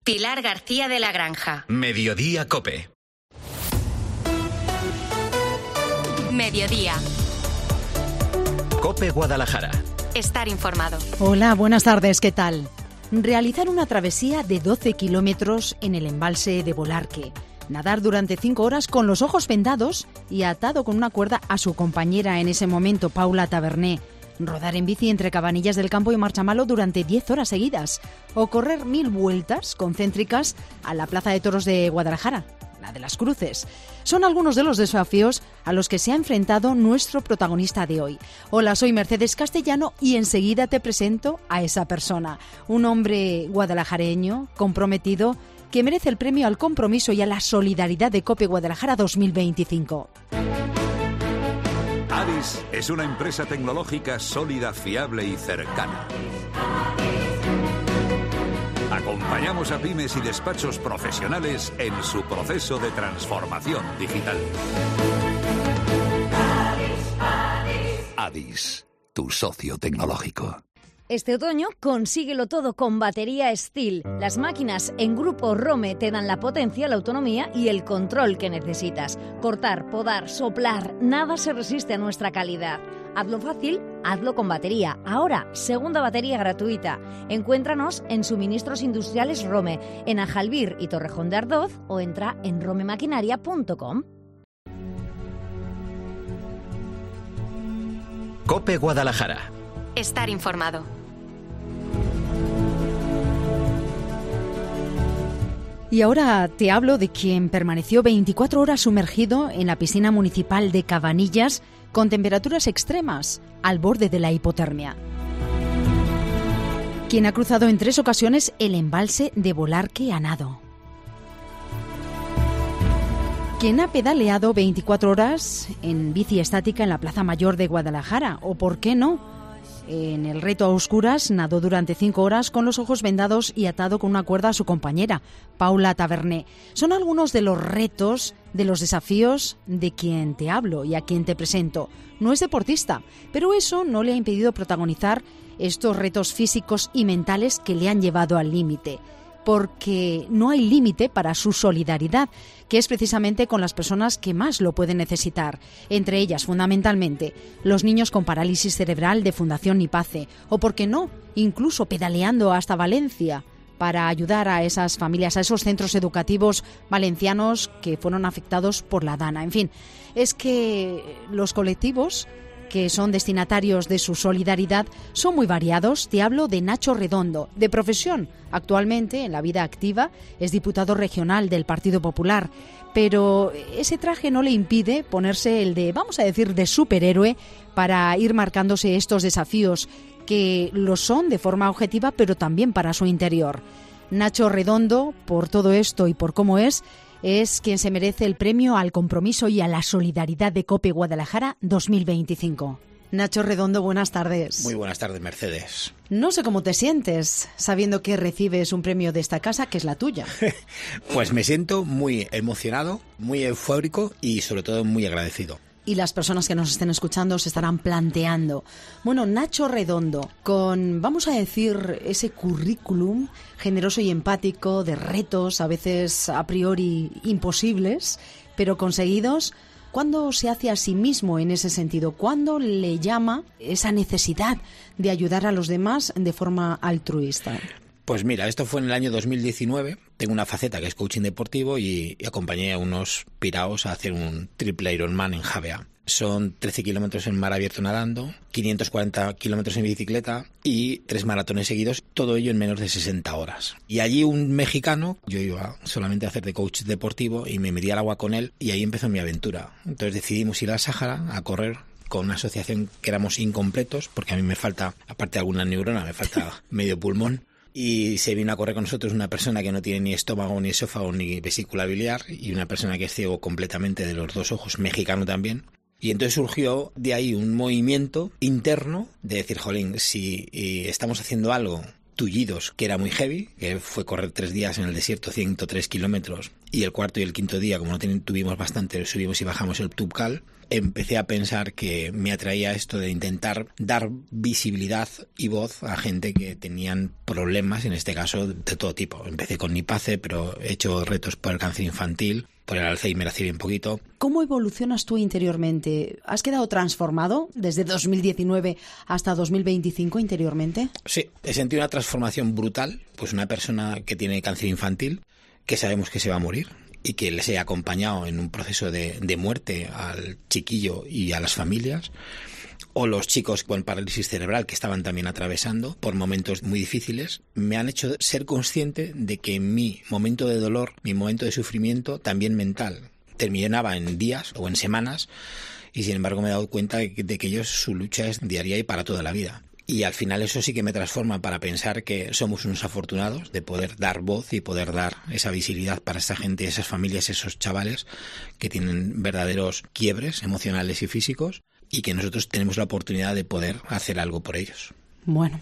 Pilar García de la Granja. Mediodía COPE. Mediodía. COPE Guadalajara. Estar informado. Hola, buenas tardes, ¿qué tal? Realizar una travesía de 12 kilómetros en el embalse de Bolarque. Nadar durante 5 horas con los ojos vendados y atado con una cuerda a su compañera en ese momento, Paula Taberné. Rodar en bici entre Cabanillas del Campo y Marchamalo durante 10 horas seguidas. O correr 1000 vueltas concéntricas a la Plaza de Toros de Guadalajara, la de las Cruces. Son algunos de los desafíos a los que se ha enfrentado nuestro protagonista de hoy. Hola, soy Mercedes Castellano y enseguida te presento a esa persona. Un hombre guadalajareño, comprometido, que merece el premio al compromiso y a la solidaridad de COPE Guadalajara 2025. Adis es una empresa tecnológica sólida, fiable y cercana. Acompañamos a pymes y despachos profesionales en su proceso de transformación digital. Adis, tu socio tecnológico. Este otoño consíguelo todo con batería Steel. Las máquinas en Grupo Rome te dan la potencia, la autonomía y el control que necesitas. Cortar, podar, soplar, nada se resiste a nuestra calidad. Hazlo fácil, hazlo con batería. Ahora, segunda batería gratuita. Encuéntranos en Suministros Industriales Rome, en Ajalbir y Torrejón de Ardoz, o entra en romemaquinaria.com. COPE Guadalajara. Estar informado. Y ahora te hablo de quien permaneció 24 horas sumergido en la piscina municipal de Cabanillas con temperaturas extremas, al borde de la hipotermia. Quien ha cruzado en 3 ocasiones el embalse de Bolarque a nado. Quien ha pedaleado 24 horas en bici estática en la Plaza Mayor de Guadalajara, o por qué no, en el reto a oscuras nadó durante 5 horas con los ojos vendados y atado con una cuerda a su compañera, Paula Taberné. Son algunos de los retos, de los desafíos de quien te hablo y a quien te presento. No es deportista, pero eso no le ha impedido protagonizar estos retos físicos y mentales que le han llevado al límite. Porque no hay límite para su solidaridad, que es precisamente con las personas que más lo pueden necesitar, entre ellas, fundamentalmente, los niños con parálisis cerebral de Fundación Nipace, o, por qué no, incluso pedaleando hasta Valencia, para ayudar a esas familias, a esos centros educativos valencianos que fueron afectados por la DANA. En fin, es que los colectivos que son destinatarios de su solidaridad son muy variados. Te hablo de Nacho Redondo, de profesión. Actualmente, en la vida activa, es diputado regional del Partido Popular. Pero ese traje no le impide ponerse el de, vamos a decir, de superhéroe para ir marcándose estos desafíos, que lo son de forma objetiva, pero también para su interior. Nacho Redondo, por todo esto y por cómo es quien se merece el premio al compromiso y a la solidaridad de COPE Guadalajara 2025. Nacho Redondo, buenas tardes. Muy buenas tardes, Mercedes. No sé cómo te sientes sabiendo que recibes un premio de esta casa, que es la tuya. Pues me siento muy emocionado, muy eufórico y sobre todo muy agradecido. Y las personas que nos estén escuchando se estarán planteando, bueno, Nacho Redondo, con, vamos a decir, ese currículum generoso y empático de retos, a veces a priori imposibles, pero conseguidos, ¿cuándo se hace a sí mismo en ese sentido? ¿Cuándo le llama esa necesidad de ayudar a los demás de forma altruista? Pues mira, esto fue en el año 2019. Tengo una faceta que es coaching deportivo y acompañé a unos piraos a hacer un triple Ironman en Javea. Son 13 kilómetros en mar abierto nadando, 540 kilómetros en bicicleta y 3 maratones seguidos, todo ello en menos de 60 horas. Y allí un mexicano, yo iba solamente a hacer de coach deportivo y me metí al agua con él y ahí empezó mi aventura. Entonces decidimos ir al Sáhara a correr con una asociación que éramos incompletos, porque a mí me falta, aparte de alguna neurona, me falta medio pulmón. Y se vino a correr con nosotros una persona que no tiene ni estómago, ni esófago, ni vesícula biliar, y una persona que es ciego completamente de los 2 ojos, mexicano también. Y entonces surgió de ahí un movimiento interno de decir, jolín, si estamos haciendo algo Tullidos, que era muy heavy, que fue correr 3 días en el desierto, 103 kilómetros, y el cuarto y el quinto día, como no tuvimos bastante, subimos y bajamos el Toubkal. Empecé a pensar que me atraía esto de intentar dar visibilidad y voz a gente que tenían problemas, en este caso de todo tipo. Empecé con Nipace, pero he hecho retos por el cáncer infantil, por el Alzheimer hace bien poquito. ¿Cómo evolucionas tú interiormente? ¿Has quedado transformado desde 2019 hasta 2025 interiormente? Sí, he sentido una transformación brutal. Pues una persona que tiene cáncer infantil, que sabemos que se va a morir, y que les he acompañado en un proceso de muerte al chiquillo y a las familias, o los chicos con parálisis cerebral que estaban también atravesando por momentos muy difíciles, me han hecho ser consciente de que mi momento de dolor, mi momento de sufrimiento, también mental, terminaba en días o en semanas, y sin embargo me he dado cuenta de que ellos, su lucha es diaria y para toda la vida. Y al final eso sí que me transforma para pensar que somos unos afortunados de poder dar voz y poder dar esa visibilidad para esta gente, esas familias, esos chavales que tienen verdaderos quiebres emocionales y físicos, y que nosotros tenemos la oportunidad de poder hacer algo por ellos. Bueno,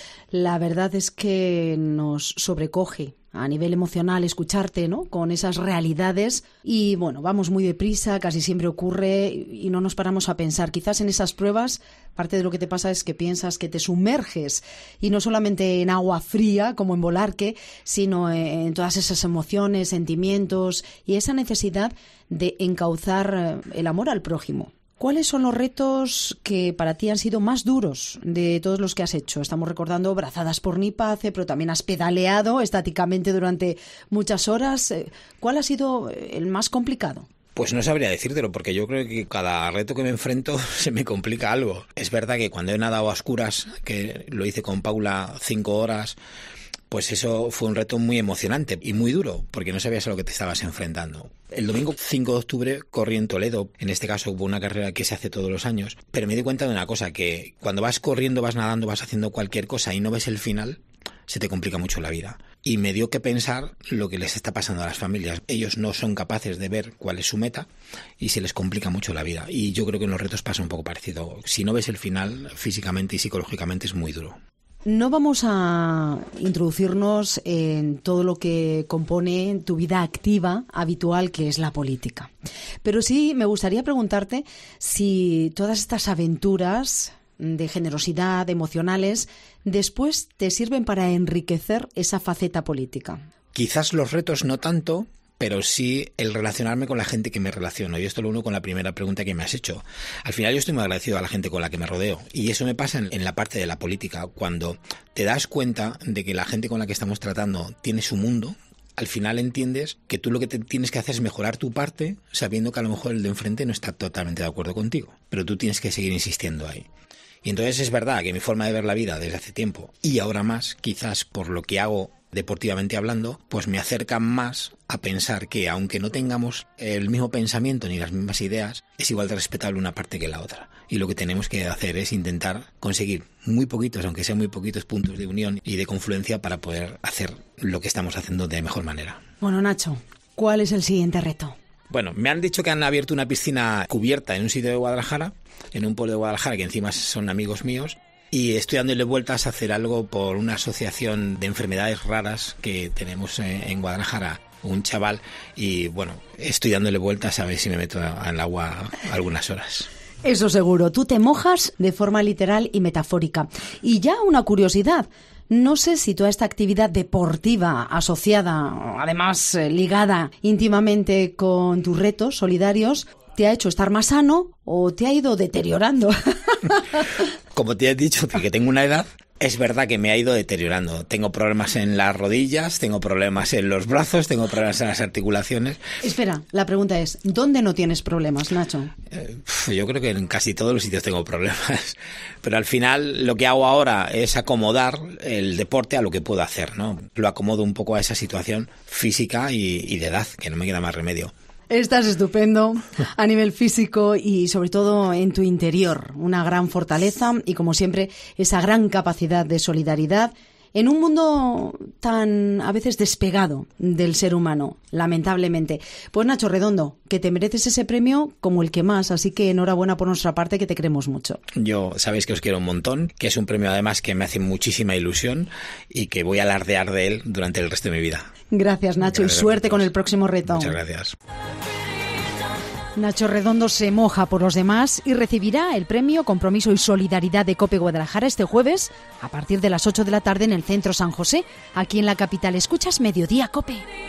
la verdad es que nos sobrecoge a nivel emocional escucharte, ¿no?, con esas realidades, y bueno, vamos muy deprisa, casi siempre ocurre y no nos paramos a pensar. Quizás en esas pruebas parte de lo que te pasa es que piensas que te sumerges, y no solamente en agua fría como en Volarque, sino en todas esas emociones, sentimientos y esa necesidad de encauzar el amor al prójimo. ¿Cuáles son los retos que para ti han sido más duros de todos los que has hecho? Estamos recordando brazadas por Nipace, pero también has pedaleado estáticamente durante muchas horas. ¿Cuál ha sido el más complicado? Pues no sabría decírtelo, porque yo creo que cada reto que me enfrento se me complica algo. Es verdad que cuando he nadado a oscuras, que lo hice con Paula 5 horas, pues eso fue un reto muy emocionante y muy duro, porque no sabías a lo que te estabas enfrentando. El domingo 5 de octubre corrí en Toledo, en este caso hubo una carrera que se hace todos los años, pero me di cuenta de una cosa, que cuando vas corriendo, vas nadando, vas haciendo cualquier cosa y no ves el final, se te complica mucho la vida. Y me dio que pensar lo que les está pasando a las familias. Ellos no son capaces de ver cuál es su meta y se les complica mucho la vida. Y yo creo que en los retos pasa un poco parecido. Si no ves el final, físicamente y psicológicamente es muy duro. No vamos a introducirnos en todo lo que compone tu vida activa habitual, que es la política. Pero sí me gustaría preguntarte si todas estas aventuras de generosidad, emocionales, después te sirven para enriquecer esa faceta política. Quizás los retos no tanto, pero sí el relacionarme con la gente que me relaciono. Y esto lo uno con la primera pregunta que me has hecho. Al final yo estoy muy agradecido a la gente con la que me rodeo. Y eso me pasa en la parte de la política. Cuando te das cuenta de que la gente con la que estamos tratando tiene su mundo, al final entiendes que tú lo que tienes que hacer es mejorar tu parte, sabiendo que a lo mejor el de enfrente no está totalmente de acuerdo contigo. Pero tú tienes que seguir insistiendo ahí. Y entonces es verdad que mi forma de ver la vida desde hace tiempo, y ahora más, quizás por lo que hago deportivamente hablando, pues me acerca más a pensar que aunque no tengamos el mismo pensamiento ni las mismas ideas, es igual de respetable una parte que la otra. Y lo que tenemos que hacer es intentar conseguir muy poquitos, aunque sean muy poquitos, puntos de unión y de confluencia para poder hacer lo que estamos haciendo de mejor manera. Bueno, Nacho, ¿cuál es el siguiente reto? Bueno, me han dicho que han abierto una piscina cubierta en un sitio de Guadalajara, en un pueblo de Guadalajara, que encima son amigos míos, y estoy dándole vueltas a hacer algo por una asociación de enfermedades raras que tenemos en Guadalajara, un chaval, y bueno, estoy dándole vueltas a ver si me meto al agua algunas horas. Eso seguro, tú te mojas de forma literal y metafórica. Y ya una curiosidad, no sé si toda esta actividad deportiva asociada, además ligada íntimamente con tus retos solidarios, te ha hecho estar más sano o te ha ido deteriorando. Como te he dicho, que tengo una edad, es verdad que me ha ido deteriorando. Tengo problemas en las rodillas, tengo problemas en los brazos, tengo problemas en las articulaciones. Espera, la pregunta es, ¿dónde no tienes problemas, Nacho? Yo creo que en casi todos los sitios tengo problemas. Pero al final lo que hago ahora es acomodar el deporte a lo que puedo hacer, ¿no? Lo acomodo un poco a esa situación física y de edad, que no me queda más remedio. Estás estupendo a nivel físico y sobre todo en tu interior. Una gran fortaleza y, como siempre, esa gran capacidad de solidaridad En un mundo tan a veces despegado del ser humano, lamentablemente. Pues Nacho Redondo, que te mereces ese premio como el que más, así que enhorabuena por nuestra parte, que te queremos mucho. Yo sabéis que os quiero un montón, que es un premio además que me hace muchísima ilusión y que voy a alardear de él durante el resto de mi vida. Gracias, Nacho, y suerte con el próximo reto. Muchas gracias. Nacho Redondo se moja por los demás y recibirá el premio Compromiso y Solidaridad de COPE Guadalajara este jueves a partir de las 8 de la tarde en el Centro San José, aquí en la capital. Escuchas Mediodía COPE.